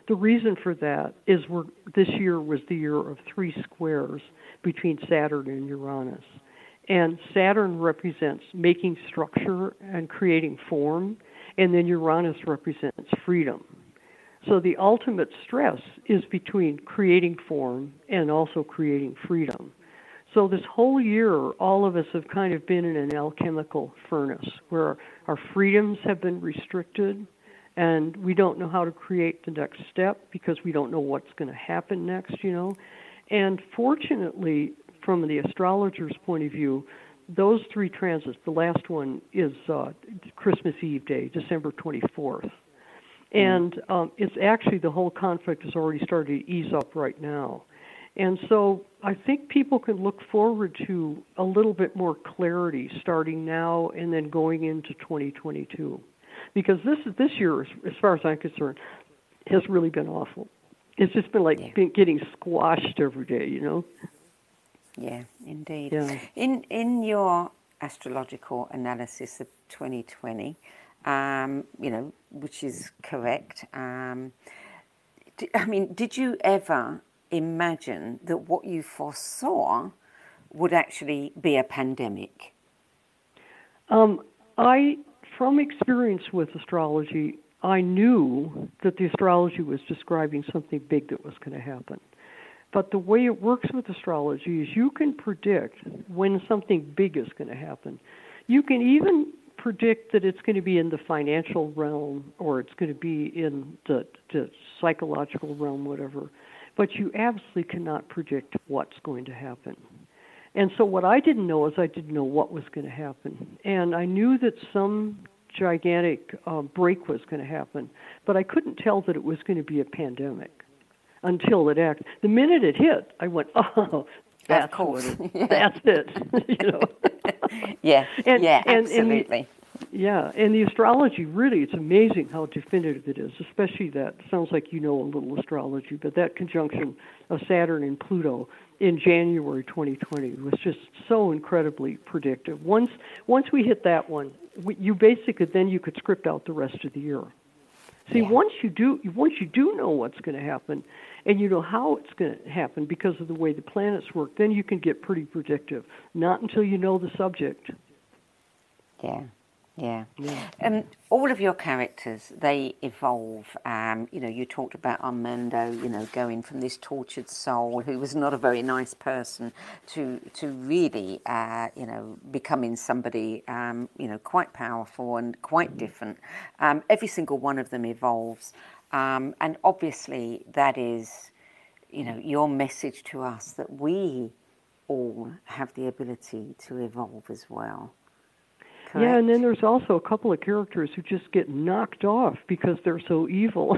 the reason for that is we're, this year was the year of three squares between Saturn and Uranus. And Saturn represents making structure and creating form, and then Uranus represents freedom. So the ultimate stress is between creating form and also creating freedom. So this whole year, all of us have kind of been in an alchemical furnace where our freedoms have been restricted, and we don't know how to create the next step because we don't know what's going to happen next, you know. And fortunately, from the astrologer's point of view, those three transits, the last one is uh, Christmas Eve Day, December twenty-fourth. And um, it's actually, the whole conflict has already started to ease up right now. And so I think people can look forward to a little bit more clarity starting now and then going into twenty twenty-two. Because this this year, as far as I'm concerned, has really been awful. It's just been like yeah. been getting squashed every day, you know? Yeah, indeed. Yeah. In in your astrological analysis of twenty twenty, um, you know, which is correct, um, d- I mean, did you ever imagine that what you foresaw would actually be a pandemic? Um, I, from experience with astrology, I knew that the astrology was describing something big that was going to happen. But the way it works with astrology is you can predict when something big is going to happen. You can even predict that it's going to be in the financial realm or it's going to be in the, the psychological realm, whatever. But you absolutely cannot predict what's going to happen. And so what I didn't know is I didn't know what was going to happen. And I knew that some gigantic uh, break was going to happen, but I couldn't tell that it was going to be a pandemic until it acted. The minute it hit, I went, oh, that's what it, yeah. that's it, you know. yeah, and, yeah, and, absolutely. And the, yeah, and the astrology, really, it's amazing how definitive it is, especially that, sounds like you know a little astrology, but that conjunction of Saturn and Pluto in January twenty twenty was just so incredibly predictive. Once once we hit that one, we, you basically, then you could script out the rest of the year. See, yeah. once you do, once you do know what's going to happen, and you know how it's going to happen because of the way the planets work, then you can get pretty predictive. Not until you know the subject. Yeah, yeah. yeah. Um, all of your characters, they evolve. Um, you know, you talked about Armando, you know, going from this tortured soul who was not a very nice person to to really, uh, you know, becoming somebody, um, you know, quite powerful and quite different. Um, every single one of them evolves. Um, and obviously that is, you know, your message to us that we all have the ability to evolve as well. Correct? Yeah, and then there's also a couple of characters who just get knocked off because they're so evil.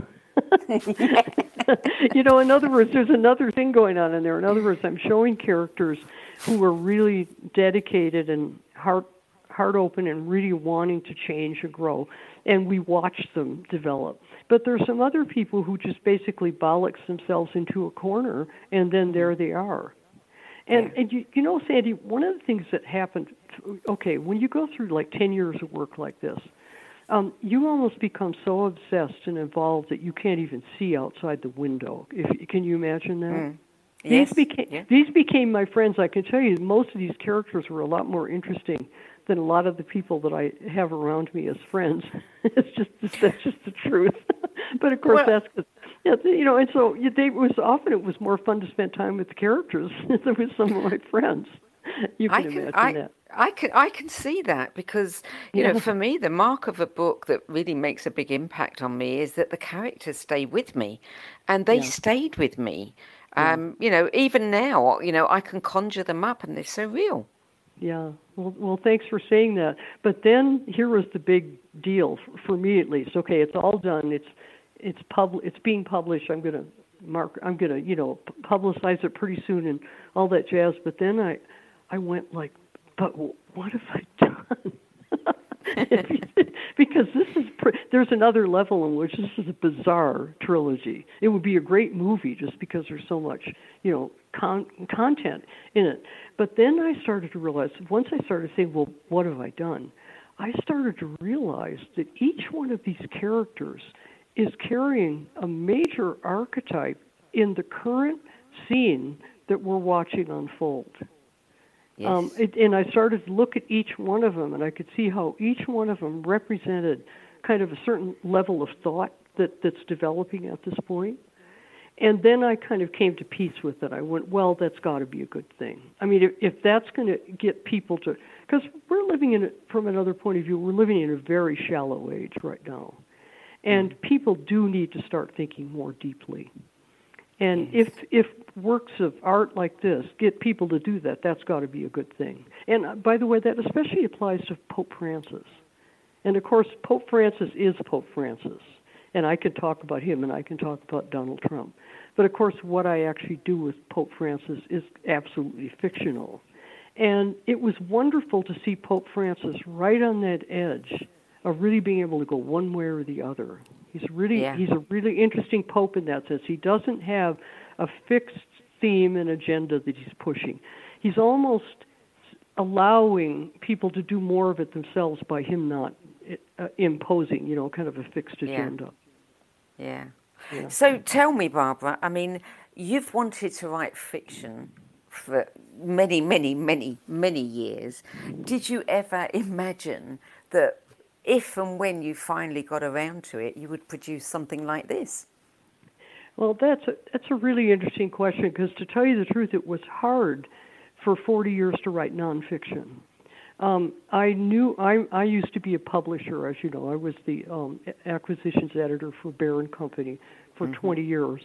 You know, in other words, there's another thing going on in there. In other words, I'm showing characters who are really dedicated and heart heart open and really wanting to change and grow, and we watch them develop. But there's some other people who just basically bollocks themselves into a corner, and then there they are. And, yeah. and you, you know, Sandy, one of the things that happened, okay, when you go through like ten years of work like this, um, you almost become so obsessed and involved that you can't even see outside the window. If, can you imagine that? Mm. Yes. These became, yeah. these became my friends. I can tell you most of these characters were a lot more interesting than a lot of the people that I have around me as friends. It's just that's just the truth. But of course, well, that's yeah, you know. And so they it was often it was more fun to spend time with the characters than with some of my friends. You can, I can imagine I, that. I can I can see that because you yeah. know, for me, the mark of a book that really makes a big impact on me is that the characters stay with me, and they yeah. stayed with me. Yeah. Um, you know, even now, you know, I can conjure them up, and they're so real. Yeah. Well, well, thanks for saying that. But then here was the big deal for me, at least. Okay, it's all done. It's it's pub it's being published. I'm gonna mark. I'm gonna you know publicize it pretty soon and all that jazz. But then I I went like, but what have I done? Because this is pre- there's another level in which this is a bizarre trilogy. It would be a great movie just because there's so much you know con- content in it. But then I started to realize, once I started saying, well, what have I done? I started to realize that each one of these characters is carrying a major archetype in the current scene that we're watching unfold. Yes. Um, it, and I started to look at each one of them, and I could see how each one of them represented kind of a certain level of thought that, that's developing at this point. And then I kind of came to peace with it. I went, well, that's got to be a good thing. I mean, if, if that's going to get people to, because we're living in, a, from another point of view, we're living in a very shallow age right now. And mm. people do need to start thinking more deeply. And yes. if if works of art like this get people to do that, that's got to be a good thing. And uh, by the way, that especially applies to Pope Francis. And of course, Pope Francis is Pope Francis. And I can talk about him, and I can talk about Donald Trump. But of course, what I actually do with Pope Francis is absolutely fictional. And it was wonderful to see Pope Francis right on that edge of really being able to go one way or the other. He's really yeah. he's a really interesting pope in that sense. He doesn't have a fixed theme and agenda that he's pushing. He's almost allowing people to do more of it themselves by him not uh, imposing, you know, kind of a fixed agenda. Yeah. yeah. Yeah. So tell me, Barbara, I mean, you've wanted to write fiction for many, many, many, many years. Did you ever imagine that if and when you finally got around to it, you would produce something like this? Well, that's a, that's a really interesting question, because to tell you the truth, it was hard for forty years to write nonfiction. Um, I knew I, I used to be a publisher, as you know. I was the um, acquisitions editor for Bear and Company for mm-hmm. twenty years.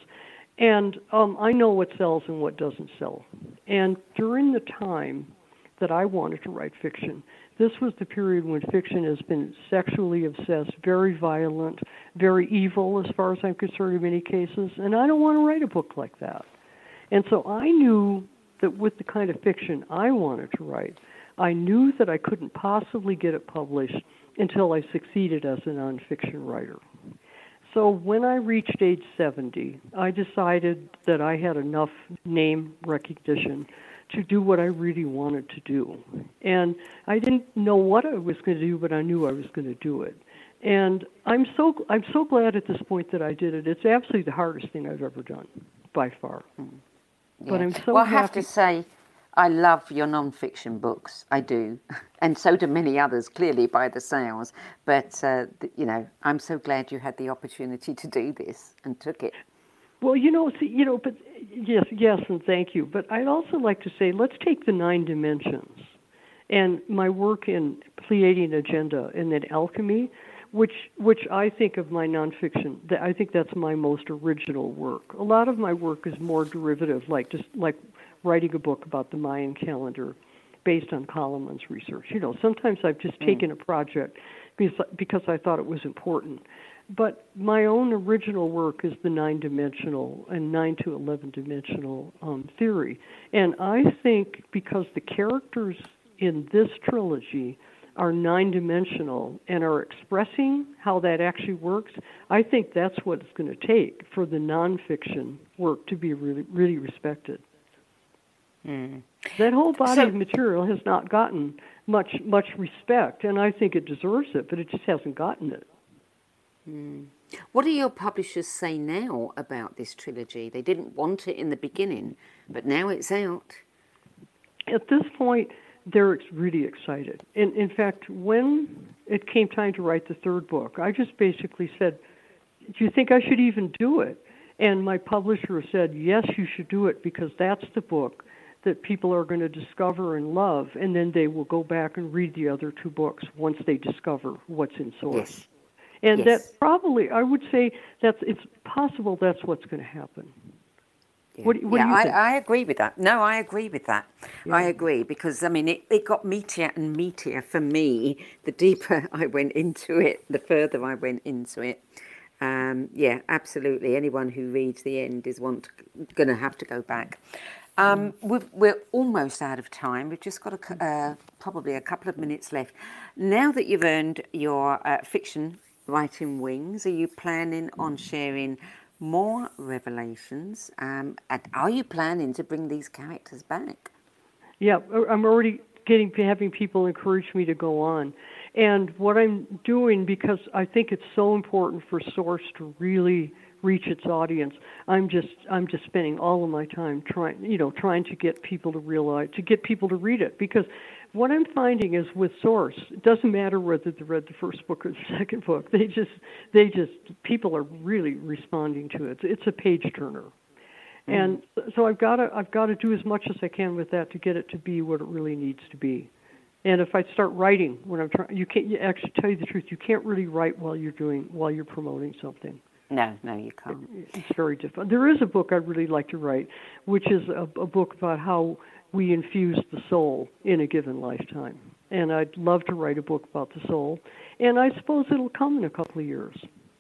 And um, I know what sells and what doesn't sell. And during the time that I wanted to write fiction, this was the period when fiction has been sexually obsessed, very violent, very evil as far as I'm concerned in many cases, and I don't want to write a book like that. And so I knew that with the kind of fiction I wanted to write, I knew that I couldn't possibly get it published until I succeeded as a nonfiction writer. So when I reached age seventy, I decided that I had enough name recognition to do what I really wanted to do. And I didn't know what I was going to do, but I knew I was going to do it. And I'm so I'm so glad at this point that I did it. It's absolutely the hardest thing I've ever done, by far. Mm. Yeah. But I'm so well, I happy. have to say, I love your non-fiction books. I do. And so do many others, clearly, by the sales. But, uh, you know, I'm so glad you had the opportunity to do this and took it. Well, you know, see, you know, but yes, yes, and thank you. But I'd also like to say, let's take the nine dimensions and my work in Pleiadian Agenda and then Alchemy, which which I think of my nonfiction. I think that's my most original work. A lot of my work is more derivative, like just like writing a book about the Mayan calendar based on Kalaman's research. You know, sometimes I've just mm. taken a project because because I thought it was important. But my own original work is the nine-dimensional and nine to eleven-dimensional um, theory. And I think because the characters in this trilogy are nine-dimensional and are expressing how that actually works, I think that's what it's going to take for the nonfiction work to be really, really respected. Mm. That whole body so, of material has not gotten much much respect, and I think it deserves it, but it just hasn't gotten it. Mm. What do your publishers say now about this trilogy? They didn't want it in the beginning, but now it's out. At this point, they're really excited. In, in fact, when it came time to write the third book, I just basically said, do you think I should even do it? And my publisher said, yes, you should do it, because that's the book that people are going to discover and love, and then they will go back and read the other two books once they discover what's in source. Yes. And yes. that probably, I would say, that's it's possible that's what's going to happen. Yeah, what, what yeah do you I, think? I agree with that. No, I agree with that. Yeah. I agree, because, I mean, it, it got meatier and meatier for me. The deeper I went into it, the further I went into it. Um, yeah, absolutely. Anyone who reads the end is want going to have to go back. Um, we've, we're almost out of time. We've just got a, uh, probably a couple of minutes left. Now that you've earned your uh, fiction writing wings, are you planning on sharing more revelations? Um, and are you planning to bring these characters back? Yeah, I'm already getting having people encourage me to go on. And what I'm doing, because I think it's so important for Source to really reach its audience, I'm just I'm just spending all of my time trying, you know, trying to get people to realize, to get people to read it. Because what I'm finding is with Source, it doesn't matter whether they read the first book or the second book. They just they just people are really responding to it. It's a page turner. And so I've got to I've got to do as much as I can with that to get it to be what it really needs to be. And if I start writing when I'm trying, you can't you actually tell you the truth. You can't really write while you're doing while you're promoting something. No, no, you can't. It's very difficult. There is a book I'd really like to write, which is a, a book about how we infuse the soul in a given lifetime. And I'd love to write a book about the soul. And I suppose it'll come in a couple of years.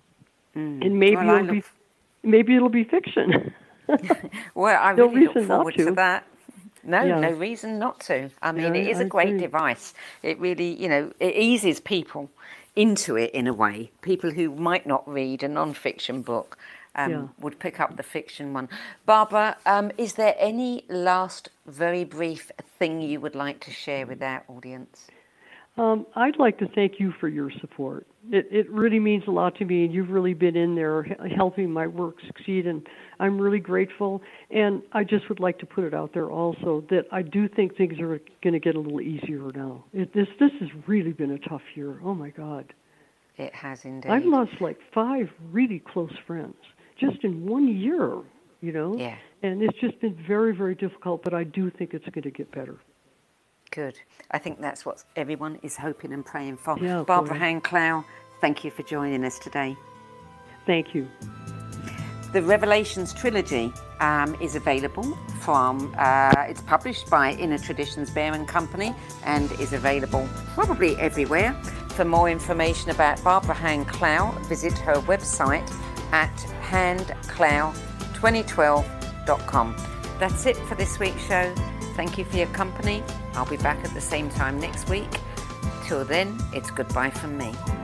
Mm. And maybe well, it'll be maybe it'll be fiction. Well, I no really look reason forward not to. to that. No, Yeah. no reason not to. I mean, Yeah, it is I a great agree. device. It really, you know, it eases people into it in a way. People who might not read a non-fiction book um, Yeah. would pick up the fiction one. Barbara, um, is there any last, very brief thing you would like to share with our audience? Um, I'd like to thank you for your support. It it really means a lot to me, and you've really been in there h- helping my work succeed, and I'm really grateful. And I just would like to put it out there also that I do think things are going to get a little easier now. It, this this has really been a tough year. Oh my God, It has indeed. I've lost like five really close friends just in one year. You know, Yeah. and it's just been very very difficult. But I do think it's going to get better. Good. I think that's what everyone is hoping and praying for. Yeah, Barbara boy. Hand-Clough, thank you for joining us today. Thank you. The Revelations trilogy um, is available from, uh, it's published by Inner Traditions Bear and Company and is available probably everywhere. For more information about Barbara Hand-Clough, visit her website at hand clough twenty twelve dot com. That's it for this week's show. Thank you for your company. I'll be back at the same time next week. Till then, it's goodbye from me.